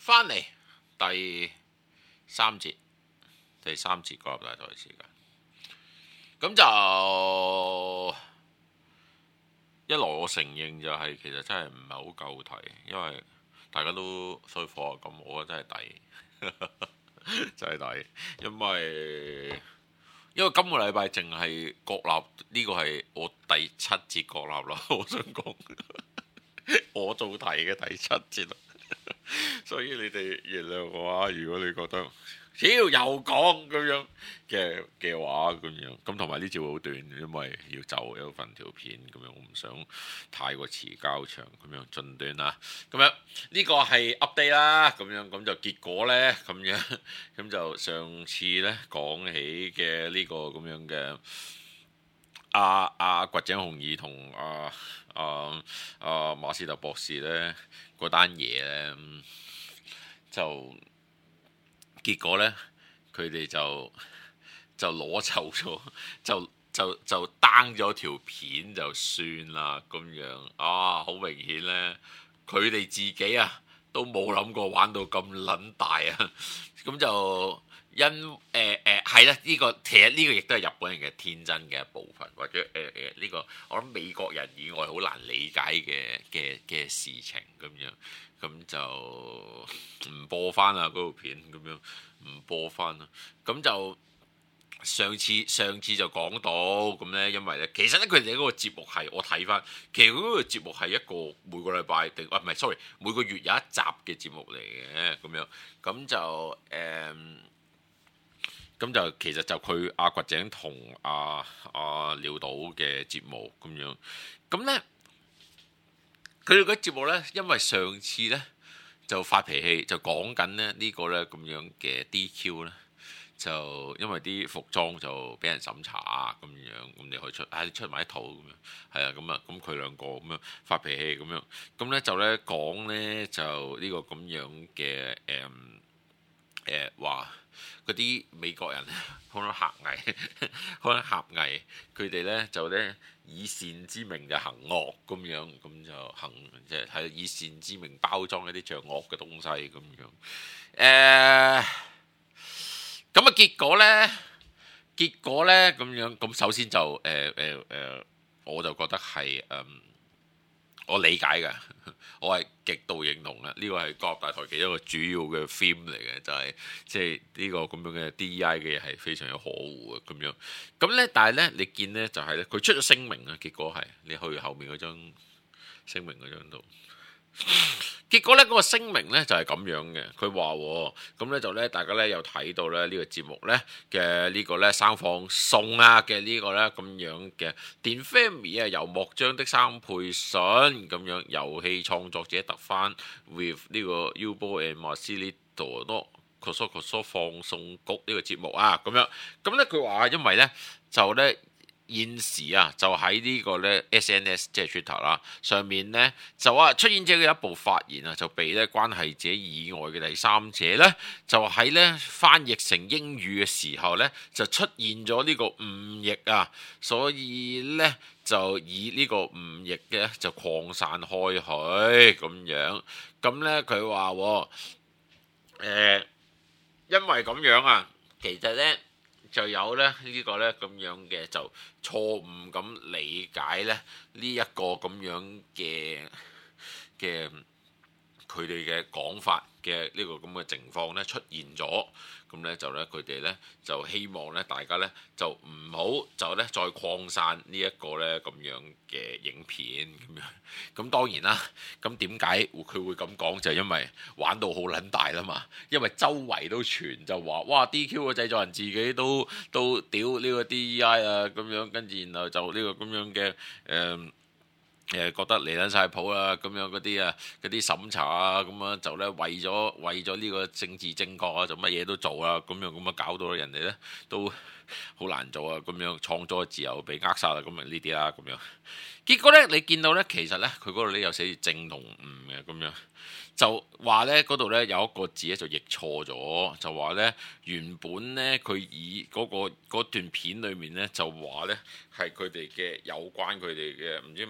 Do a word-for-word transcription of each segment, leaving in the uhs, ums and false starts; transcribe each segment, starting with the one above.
翻嚟第三節，第三節國立大台嘅時間，咁就一來我承認就係、是、其實真係唔係好夠睇，因為大家都衰貨咁，我覺得真係抵，真係抵，因為因為今個禮拜淨係國立呢、這個係我第七節國立咯，我想講我做題嘅第七節。所以你哋原諒我啊！如果你覺得超又講咁樣嘅嘅話，咁樣咁同埋呢節會好短，因為要就有份條片咁樣，我唔想太過遲交場咁樣盡短啦。咁樣呢個係 update 啦，咁樣咁就結果呢，咁樣咁就上次呢講起嘅呢個咁樣嘅阿阿掘井雄二同阿阿阿馬斯特博士呢。嗰單嘢咧，就結果咧，佢哋就就攞走咗，就就就 down 咗條片就算啦，咁樣啊，好明顯咧，佢哋自己啊都冇諗過玩到咁撚大啊，咁就因誒誒係啦，呢個其實呢個亦都係日本人嘅天真嘅一部分，或者誒誒呢個我諗美國人以外好難理解嘅嘅嘅事情咁樣。咁就唔播翻啦，嗰條片咁樣唔播翻啦。咁就上次上次就講到咁咧，因為咧其實咧佢哋嗰個節目係我睇翻，其實佢嗰個節目係一個每個禮拜定啊唔係 sorry 每個月有一集嘅節目嚟嘅咁樣。咁就誒，咁、嗯、就其實就佢阿掘井同阿阿廖導嘅節目咁樣。咁咧。佢哋嗰節目咧，因為上次咧就發脾氣，就講緊咧呢個咧咁樣嘅 D Q 咧，就因為啲服裝就俾人審查咁樣，咁你可以出，唉、哎、出埋一套咁樣，係啊咁啊，咁佢兩個咁樣發脾氣咁樣，咁咧就咧講咧就呢個咁樣嘅誒誒話嗰啲美國人好多狹隘，好多狹隘，佢哋咧就咧。以善之名就行惡咁樣，咁就行即係係以善之名包裝一啲像惡嘅東西咁樣。誒、呃，咁啊結果咧，結果咧咁樣，咁首先就誒誒誒，我就覺得係誒、呃，我理解嘅，我係極度認同嘅。呢個係國立大台其中一個主要嘅 theme 嚟嘅，就係即係呢個咁樣嘅 D E I 嘅嘢係非常之可惡嘅咁樣。咁咧，但係咧，你見咧就係咧，佢出咗聲明啊，結果係你去後面嗰張聲明嗰張度。結果咧，嗰、那個聲明咧就係、是、咁樣嘅。佢話咁咧就咧，大家咧有睇到咧呢、這個節目咧嘅呢個咧生放送啊嘅呢個咧咁樣嘅電 family 啊由幕張的三倍信咁樣遊戲創作者特番 with 呢個 Ubo and Marcelito 多 coso coso 放送局呢個節目啊咁樣。咁咧佢話因為咧就咧。現時啊，就喺呢個咧 S N S 即係 Twitter 啦，上面咧就話出現者嘅一部發言啊，就被咧關係者以外嘅第三者咧，就喺咧翻譯成英語嘅時候咧，就出現咗呢個誤譯啊，所以咧就以呢個誤譯嘅就擴散開去咁樣。咁咧佢話誒，因為咁樣啊，其實咧。就有咧呢個咧咁樣嘅就錯誤咁理解咧呢一個咁樣嘅嘅佢哋嘅講法嘅呢個咁嘅情況咧出現咗，咁咧就咧佢哋咧就希望咧大家咧就唔好就咧再擴散呢一個咧咁樣嘅影片咁樣。咁當然啦，咁點解佢會咁講？就係因為玩到好撚大啦嘛，因為周圍都傳就話哇 D Q 嘅製作人自己都都屌呢個 D E I 啊咁樣，跟住然後就呢個咁樣嘅誒。呃誒覺得離撚晒譜啦，咁樣嗰啲啊，嗰啲審查啊，咁樣就咧為咗為咗呢個政治正確啊，就乜嘢都做啊，咁樣咁啊搞到人哋咧都好難做啊，咁樣創作自由被扼殺啦，咁啊呢啲啦，咁樣結果咧，你見到咧，其實咧佢嗰度咧有寫住正同誤嘅咁樣。就話咧嗰度咧有一個字咧就譯錯咗，就話咧原本咧佢以嗰、嗰個嗰段片裏面咧就話咧係佢哋嘅有關佢哋嘅唔知咩性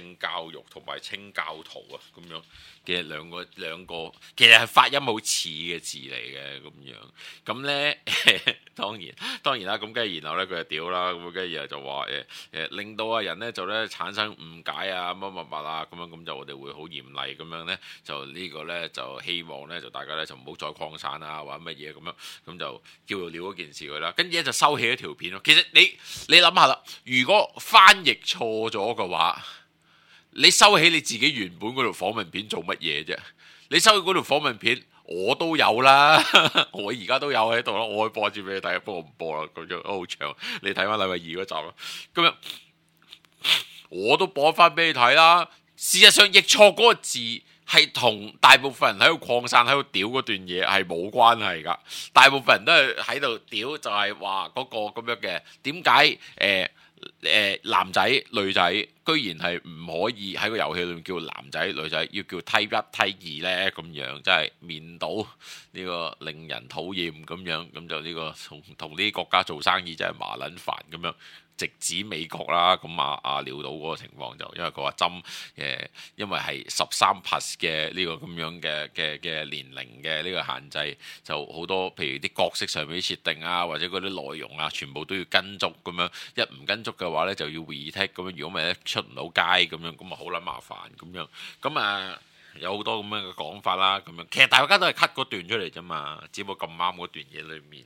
性教育同埋清教徒啊咁樣嘅兩個兩個，其實係發音好似嘅字嚟嘅咁樣。咁咧當然當然啦，咁跟住然後咧佢就屌啦，咁跟住然後就話誒誒令到啊人咧就咧產生誤解啊乜乜乜啊咁樣，咁就我哋會好嚴厲咁樣咧，就呢個咧就希望咧就大家咧就唔好再擴散啊或者乜嘢咁樣，咁就叫做了嗰件事佢啦。跟住咧就收起一條片咯。其實你你諗下啦，如果翻譯錯咗嘅話，你收起你自己原本嗰條訪問片做乜嘢啫？你收起嗰條訪問片，我都有啦，我而家都有喺度啦，我可以播住俾你睇，不過唔播啦，咁樣好長。你睇翻禮拜二嗰集啦，咁樣我都播翻俾你睇啦。事實上，譯錯嗰個字係同大部分人喺度擴散喺度屌嗰段嘢係冇關係噶。大部分人都係喺度屌，就係話嗰個咁樣嘅點解誒？誒、呃、男仔女仔居然係唔可以喺個遊戲裏面叫男仔女仔，要叫梯一梯二呢？咁樣真係面到呢個令人討厭咁樣，咁就呢個同同呢啲國家做生意真係麻撚煩咁樣。直指美國啦，咁啊啊料到嗰個情況就因為佢話針誒，因為係十三 plus 嘅呢個咁樣嘅嘅嘅年齡嘅呢個限制，就好多譬如啲角色上面啲設定啊，或者嗰啲內容啊，全部都要跟足咁樣，一唔跟足嘅話咧就要 retake 咁樣，如果唔係咧出唔到街咁樣，咁啊好撚麻煩咁樣，咁啊有好多咁樣嘅講法啦，咁樣其實大家都係 cut 嗰段出嚟啫嘛，只不過咁啱嗰段嘢裏面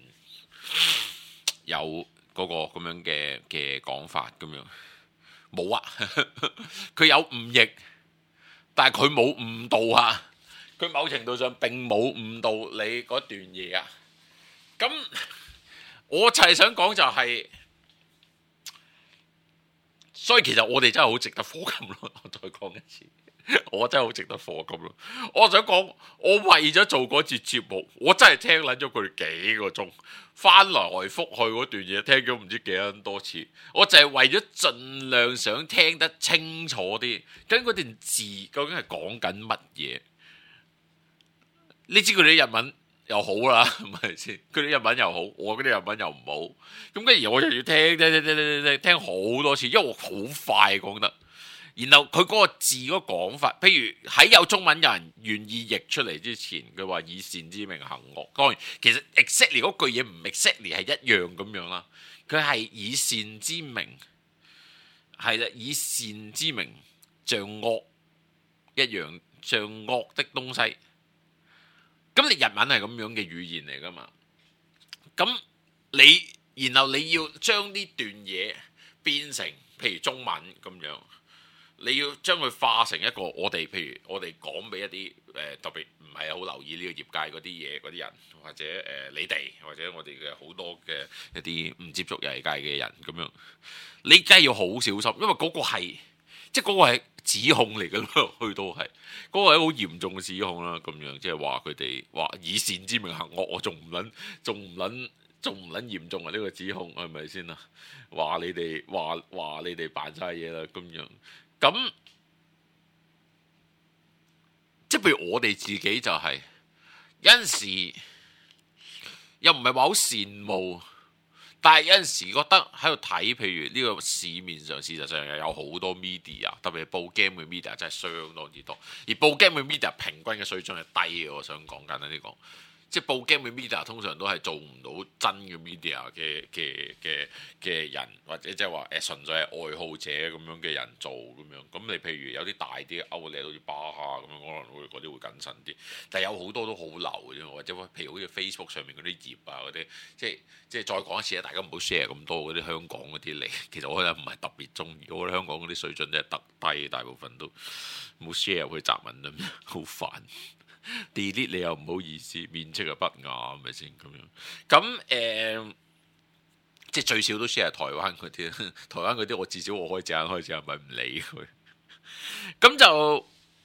有嗰個咁樣嘅嘅講法咁樣，冇啊，佢有誤譯，但係佢冇誤導啊，佢某程度上並冇誤導你嗰段嘢啊。咁我就係想講就係、是，所以其實我哋真係好值得課金咯。我再講一次。我真係好值得課金咯！我想講，我為咗做嗰節節目，我真係聽撚咗佢哋幾個鐘，翻來覆去嗰段嘢聽咗唔知幾撚多次。我就係為咗盡量想聽得清楚啲，跟嗰段字究竟係講緊乜嘢？你知佢哋啲日文又好啦，係咪先？佢哋日文又好，我嗰啲日文又唔好。咁跟住我就要聽聽聽聽聽聽聽好多次，因為我好快講得。然後佢嗰個字嗰個講法，譬如喺有中文有人願意譯出嚟之前，佢話以善之名行惡。當然，其實 exactly 嗰句嘢唔 exactly 係一樣咁樣啦。佢係以善之名，係啦，以善之名像惡一樣，像惡的東西。咁你日文係咁樣嘅語言嚟噶嘛？咁你然後你要將呢段嘢變成譬如中文咁樣。你要將佢化成一個我哋，譬如我哋講俾一啲誒、呃、特別唔係好留意呢個業界嗰啲嘢嗰啲人，或者誒、呃、你哋，或者我哋嘅好多嘅一啲唔接觸遊戲界嘅人咁樣，你梗係要好小心，因為嗰個係即係嗰個係指控嚟嘅咯，去到係嗰、嗰個係好嚴重嘅指控啦，咁樣即係話佢哋話以善之名行惡，我仲唔撚仲唔撚仲唔撚嚴重啊？呢、呢個指控係咪先啊？話你哋話話你哋扮晒嘢啦，咁樣。咁即係譬如我哋自己就係、是、有陣時又唔係話好羨慕，但係有陣時覺得喺度睇，譬如呢個市面上事實上又有好多 media， 特別係報 game 嘅 media 真係相當之多，而報 game 嘅 media 平均嘅水準係低嘅。我想講簡單啲講。即係報 game 嘅 media 通常都係做唔到真嘅 media 嘅嘅嘅嘅人，或者即係話誒純粹係愛好者咁樣嘅人做咁樣。咁你譬如有啲大啲嘅 outlet，好似巴哈咁樣，可能會嗰啲會謹慎啲。但係有好多都好流嘅啫，或者譬如好似 Facebook 上面嗰啲頁啊嗰啲，即係即係再講一次啊，大家唔好 share 咁多嗰啲香港嗰啲嚟。其實我覺得唔係特別中意，我覺得香港嗰啲水準真係特低，大部分都冇 share 去雜文咁樣，好煩。delete 你又唔好意思，面積又不雅，係咪先咁樣？咁誒、呃，即係最少都 share 台灣嗰啲，台灣嗰啲我至少我可以隻眼開隻眼咪唔理佢。咁就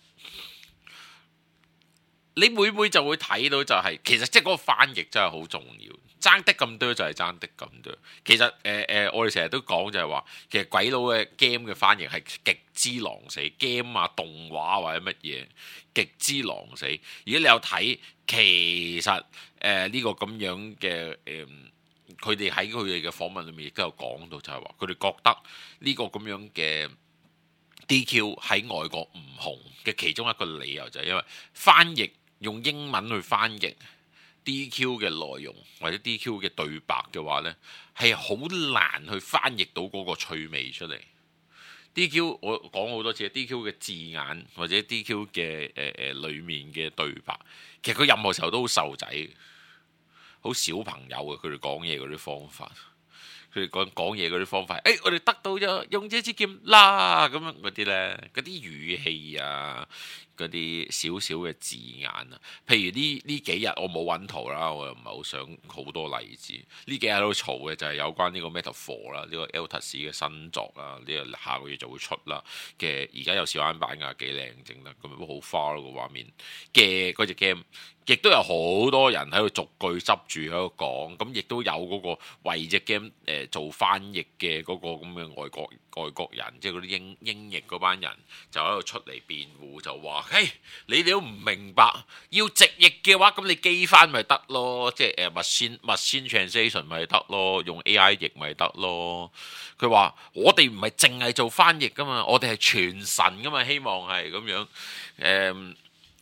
你每每就會睇到就係、是，其實即係嗰個翻譯真係好重要，爭得咁多就係爭得咁多。其實誒誒、呃呃，我哋成日都講就係話，其實鬼佬嘅 game 嘅翻譯係極之狼死 ，game 啊動畫或者乜嘢極之狼死。如果你有睇，其實誒呢、呃這個咁樣嘅誒，佢哋喺佢哋嘅訪問裏面亦都有講到就，就係話佢哋覺得呢個咁樣嘅 D Q 喺外國唔紅嘅其中一個理由就係因為翻譯用英文去翻譯 D Q 嘅內容或者 D Q 嘅對白嘅話呢，係好難去翻譯到嗰個趣味出嚟。D Q 我講好多次 ，D Q 嘅字眼或者 D Q 嘅誒誒裡面嘅對白，其實佢任何時候都好瘦仔，好小朋友嘅佢哋講嘢嗰啲方法。佢哋講講嘢嗰啲方法，誒、欸，我哋得到咗用這支劍啦，咁樣嗰啲呢，嗰啲語氣啊，嗰啲少少嘅字眼啊，譬如呢呢幾日我冇揾圖啦，我又唔係好想好多例子。呢幾日喺度嘈嘅就係有關呢個 Metaphor 啦，呢個 Altus 嘅新作啦，呢個下個月就會出啦嘅，而家有小眼版㗎，幾靚整得，咁都好花咯個畫面嘅嗰隻 game。亦都有好多人喺度逐句執住喺度講，咁亦都有嗰個為隻 game 誒做翻譯嘅嗰個咁嘅外國外國人，即係嗰啲英英譯嗰班人就喺度出嚟辯護，就話：嘿，你哋都唔明白，要直譯嘅話，咁你機翻咪得咯，即係誒 machine machine translation 咪得咯，用 A I 譯咪得咯。佢話：我哋唔係淨係做翻譯噶嘛，我哋係傳神噶嘛，希望係咁樣誒。嗯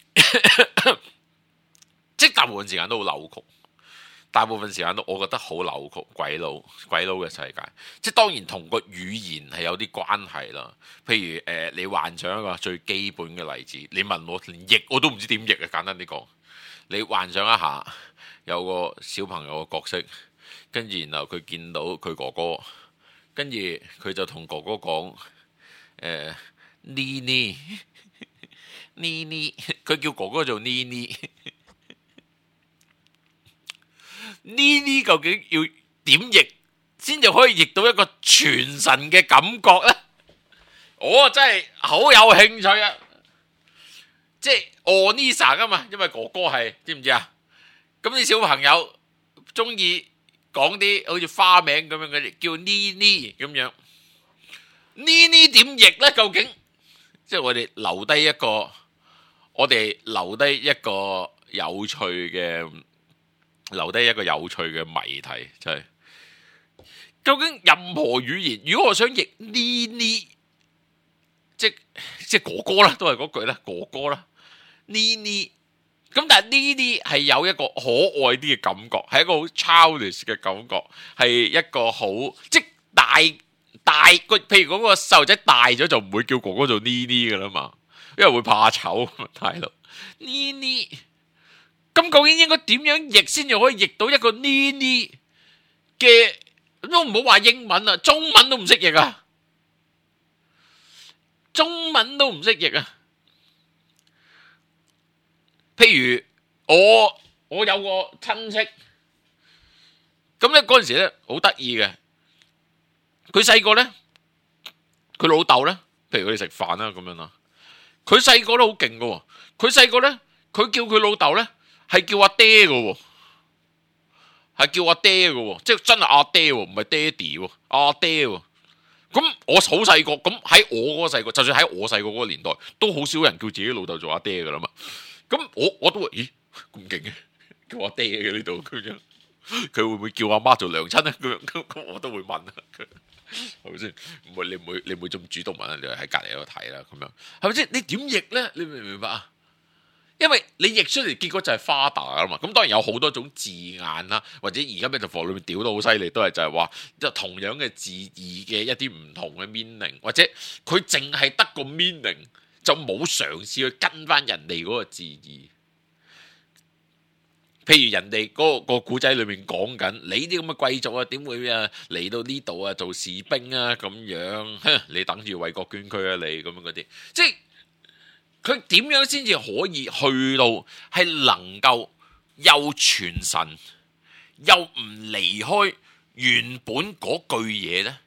即大部分時間都好扭曲，大部分時間都我覺得好扭曲，鬼佬鬼佬嘅世界。即當然同個語言係有啲關係啦。譬如誒、呃，你幻想一個最基本嘅例子，你問我連譯我都唔知點譯啊！簡單啲講，你幻想一下有個小朋友嘅角色，跟住然後佢見到佢哥哥，跟住佢就同哥哥講誒呢呢呢呢，佢叫哥哥做呢呢。呢啲究竟要點譯先至可以譯到一個傳神嘅感覺呢？我真係好有興趣啊！即係 Onisa 噶嘛，因為哥哥係知唔知啊？咁啲小朋友中意講啲好似花名咁樣嘅，叫呢呢咁樣。呢呢點譯呢？究竟即係我哋留低一個，我哋留低一個有趣嘅。留低一個有趣嘅謎題，就係、是、究竟任何語言，如果我想譯呢呢，即即哥哥啦，都係嗰句啦，哥哥啦，呢呢，咁但係呢呢係有一個可愛啲嘅感覺，係一個好 childish 嘅感覺，係一個好即大大個，譬如嗰個細路仔大咗就唔會叫哥哥做呢呢噶啦嘛，因為會怕醜，大佬呢呢。咁究竟應該點樣譯先至可以譯到一個呢呢嘅？都唔好話英文啊，中文都唔識譯啊，中文都唔識譯啊。譬如我我有個親戚，咁咧嗰陣時咧好得意嘅，佢細個咧，佢老豆咧，譬如佢哋食飯啦咁樣啦，佢細個都好勁噶，佢細個咧，佢叫佢老豆咧。係叫阿爹嘅，係叫阿爹嘅，即係真係阿爹，唔係爹哋，阿爹。咁我好細個，咁喺我嗰個細個，就算喺我細個嗰個年代，都好少人叫自己老豆做阿爹噶啦嘛。咁我我都話，咦咁勁嘅，叫阿爹嘅呢度咁樣，佢會唔會叫阿媽做娘親咧？咁樣咁我都會問啊，係咪先？唔會你唔會你唔會咁主動問啊？你喺隔籬度睇啦，咁樣係咪先？你點譯咧？你明唔明白啊？因為你譯出嚟結果就係 father 啊嘛，咁當然有好多種字眼啦，或者而家 metaphor 裏面屌到好犀利，都係就係話即係同樣嘅字義嘅一啲唔同嘅 meaning，或者佢淨係得個 meaning 就冇嘗試去跟翻人哋嗰個字義。譬如人哋嗰、嗰個古仔裏面講緊，你啲咁嘅貴族啊，點會啊嚟到呢度啊做士兵啊咁樣？你等住為國捐軀啊你咁樣嗰啲，即係。佢點樣先至可以去到係能夠又傳神又唔離開原本嗰句嘢呢？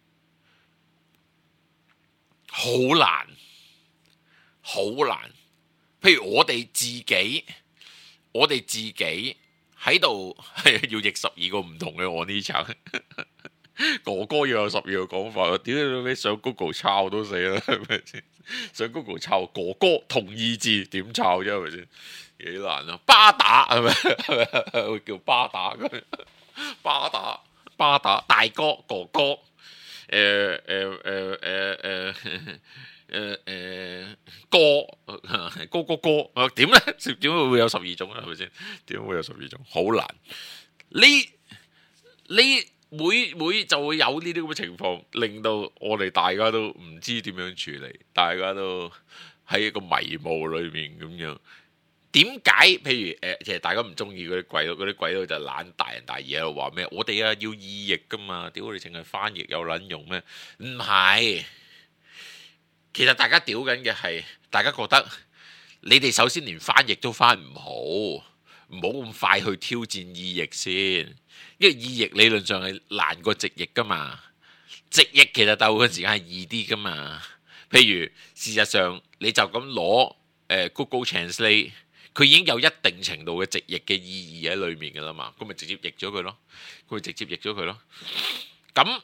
好難，好難。譬如我哋自己，我哋自己喺度係要譯十二個唔同嘅我呢層。哥哥要有十二個講法，屌你老味上 Google 抄都死啦，係咪先？上 Google 抄哥哥同義字點抄啫，係咪先？幾難啊！巴打係咪？係咪會叫巴打咁？巴打巴打大哥哥哥，誒誒誒誒誒誒誒歌歌歌歌啊點咧？點會會有十二種啊？係咪先？點會有十二種？好難。你你每每就會有呢啲咁嘅情況，令到我哋大家都唔知點樣處理，大家都喺一個迷霧裏面咁樣。點解？譬如誒、呃，其實大家唔中意嗰啲鬼佬，嗰啲鬼佬就懶大人大義喺度話咩？我哋啊要意譯噶嘛，屌我哋淨係翻譯有撚用咩？唔係，其實大家屌緊嘅係，大家覺得你哋首先連翻譯都翻唔好，唔好咁快去挑戰意譯先，因為意譯理論上係難過直譯噶嘛，直譯其實鬥嘅時間係易啲噶嘛。譬如事實上你就咁攞誒 Google Translate。佢已經有一定程度嘅直譯嘅意義喺裏面㗎啦嘛，咁咪直接譯咗佢咯，佢咪直接譯咗佢咯。咁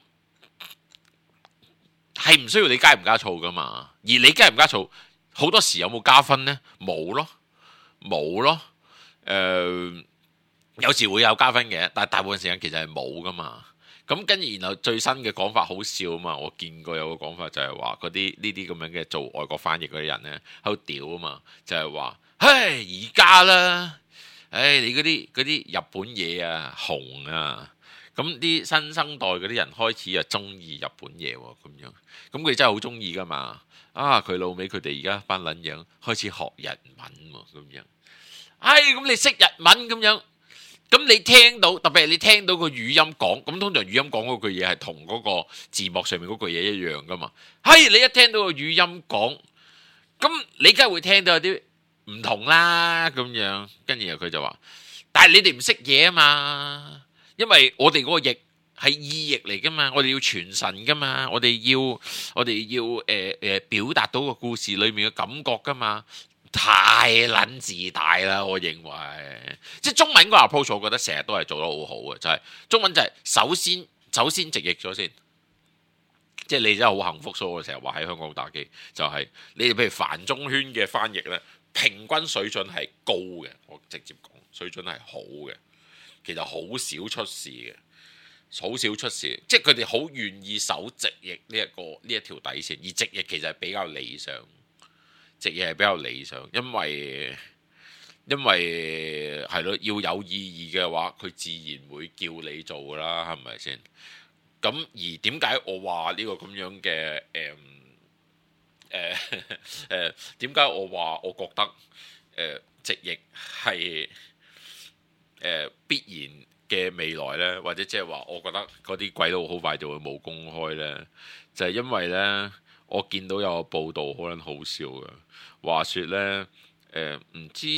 係唔需要你加唔加醋㗎嘛？而你加唔加醋，好多時有冇加分呢？冇咯，冇咯。誒、呃，有時會有加分嘅，但係大部分時間其實係冇㗎嘛。咁跟住然後最新嘅講法好笑啊嘛，我見過有個講法就係話嗰啲呢啲咁樣嘅做外國翻譯嗰啲人呢，喺度屌啊嘛，就係話。唉，而家啦，唉，你嗰啲嗰啲日本嘢啊，紅啊，咁啲新生代嗰啲人開始啊中意日本嘢喎，咁樣，咁佢真係好中意噶嘛，啊，佢老尾佢哋而家班撚樣開始學日文喎，咁樣，唉，咁你識日文咁樣，咁你聽到特別係你聽到個語音講，咁通常語音講嗰句嘢係同嗰個字幕上面嗰句嘢一樣噶嘛，嘿，你一聽到個語音講，咁你梗係會聽到有啲唔同啦，咁樣，跟住佢就話，但係你哋唔識嘢啊嘛，因為我哋嗰個譯係意譯嚟噶嘛，我哋要傳神噶嘛，我哋要我哋要誒誒、呃、表達到個故事裏面嘅感覺噶嘛，太撚自大啦，我認為，即係中文個 approach，我覺得成日都係做得好好嘅，就係、是、中文就係首先首先直譯咗先。即係你真係好幸福，所以我成日話喺香港打機，就係、是、你哋譬如繁中圈嘅翻譯咧。平均水準係高嘅，我直接講水準係好嘅，其實好少出事嘅，好少出事，即係佢哋好願意守直譯呢一個呢一條底線，而直譯其實係比較理想，直譯係比較理想，因為因為係咯，要有意義嘅話，佢自然會叫你做㗎啦，係咪先？咁而點解我話呢個咁樣嘅誒？嗯誒誒點解我話我覺得誒、呃、直譯係誒必然嘅未來呢？或者即係話我覺得嗰啲鬼佬好快就會冇公開呢？就係、是、因為呢，我見到有個報道可能好笑嘅，話説呢，誒、呃、唔知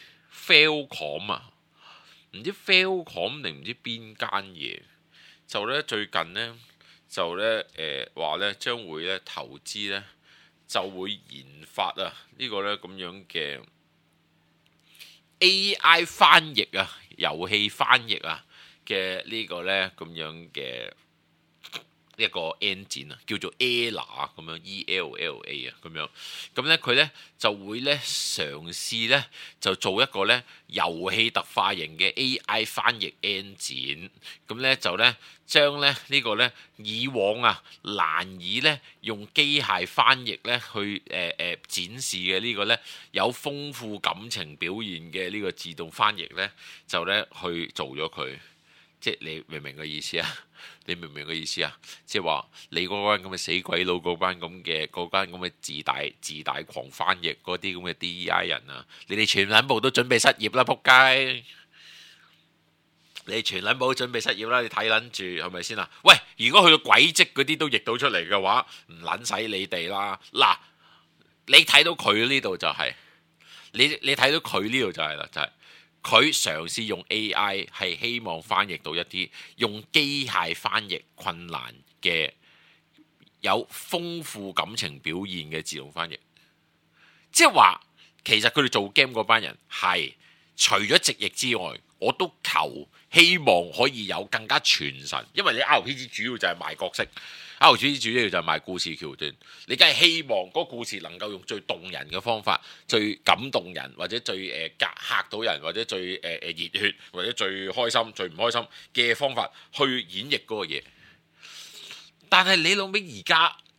Failcom 啊，唔知 Failcom 定唔知邊間嘢，就呢最近呢，就呢誒話呢將會呢投資呢。就會研發啊呢個呢咁樣嘅 A I 翻譯啊，遊戲翻譯啊嘅呢個呢咁樣嘅一個 engine 啊，叫做 Ella 咁樣 E L L A 啊咁樣，咁呢佢呢就會呢嘗試呢就做一個呢遊戲特化型嘅 A I 翻譯 engine，咁呢就呢將呢呢個呢以往啊難以呢用機械翻譯呢去誒誒、呃、展示嘅呢個呢有豐富感情表現嘅呢個自動翻譯呢，就呢去做咗佢。即係你明唔明個意思啊？你明唔明個意思啊？即係話你嗰班咁嘅死鬼佬，嗰班咁嘅嗰班咁嘅自大自大狂翻譯嗰啲咁嘅 D E I 人啊，你哋全撚部都準備失業啦！仆街，你哋全撚部都準備失業啦！你睇撚住係咪先啊？喂，如果去到軌跡嗰啲都譯到出嚟嘅話，唔撚使你哋啦！嗱，你睇到佢呢度就係、是、你你睇到佢呢度就係啦，就係、是。佢嘗試用 A I 係希望翻譯到一啲用機械翻譯困難嘅有豐富感情表現嘅自動翻譯，即係話其實佢哋做 game 嗰班人係除咗直譯之外，我都求希望可以有更加傳神，因為你 R P G 主要就係賣角色。R P G 主要就係賣故事橋段，你梗係希望嗰個故事能夠用最動人嘅方法、最感動人或者最誒嚇、呃、嚇到人或者最誒誒、呃、熱血或者最開心、最唔開心嘅方法去演繹嗰個嘢。但係你老味而家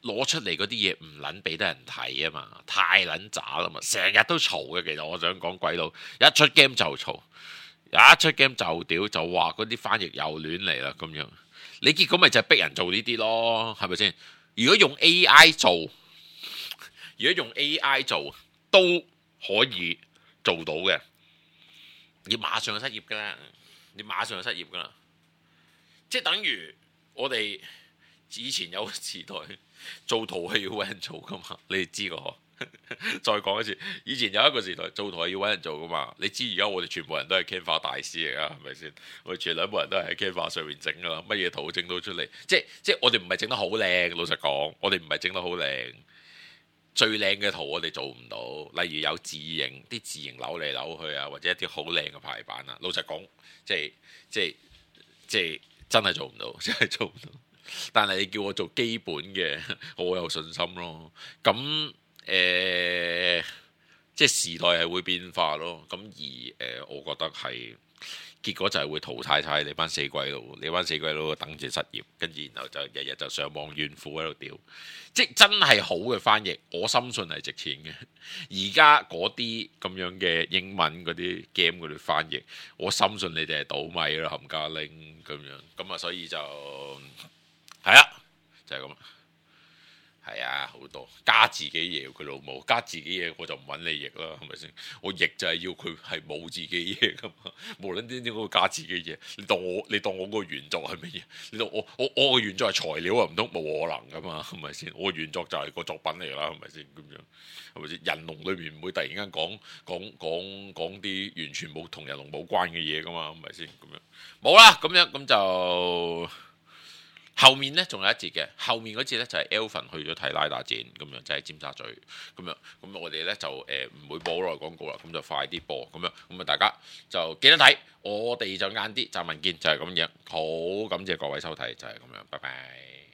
攞出嚟嗰啲嘢唔撚俾得人睇啊嘛，太撚渣啦嘛，成日都嘈嘅。其實我想講鬼佬一出 game 就嘈，一出 game 就屌，就話嗰啲翻譯又亂嚟啦咁樣。你結果咪就係逼人做呢啲咯，係咪先？如果用 A I 做，如果用 A I 做都可以做到嘅，你馬上就失業噶啦，你馬上就失業噶啦。即係等於我哋以前有個時代做圖係要揾人做噶嘛，你哋知個？再講一次，以前有一個時代做圖係要揾人做噶嘛，你知而家我哋全部人都係 Canva 大師嚟噶，係咪先？我哋全兩部人都係喺 Canva 上面整噶啦，乜嘢圖都整到出嚟。即係即係我哋唔係整得好靚，老實講，我哋唔係整得好靚。最靚嘅圖我哋做唔到，例如有字形，啲字形扭嚟扭去啊，或者一啲好靚嘅排版啊。老實講，即係即係即係真係做唔到，真係做唔到。但係你叫我做基本嘅，我有信心咯。咁誒、呃，即係時代係會變化咯。咁而誒、呃，我覺得係結果就係會淘汰晒你班死鬼佬，你班死鬼佬等住失業，跟住然後就日日就上網怨婦喺度屌。即係真係好嘅翻譯，我深信係值錢嘅。而家嗰啲咁樣嘅英文嗰啲 game 嗰啲翻譯，我深信你哋係倒米啦，冚家拎咁樣。咁啊，所以就係啊，就係咁啦。係啊，好多加自己嘢，佢老母加自己嘢，我就唔揾你譯啦，係咪先？我譯就係要佢係冇自己嘢噶嘛，無論點點我加自己嘢，你當我你當我個原作係乜嘢？你當我我我個原作係材料啊，唔通冇可能噶嘛？係咪先？我原作就係個作品嚟啦，係咪先？咁樣係咪先？人龍裏面唔會突然間講講講講啲完全冇同人龍冇關嘅嘢噶嘛？係咪先？咁樣冇啦，咁樣咁就。後面咧仲有一節嘅，後面嗰節咧就係 Elvin 去咗睇拉打戰，咁樣就喺尖沙咀，咁樣咁我哋咧就誒唔、呃、會播好耐廣告啦，咁就快啲播，咁樣咁啊大家就記得睇，我哋就晏啲，就文見就係咁樣，好感謝各位收睇，就係咁樣，拜拜。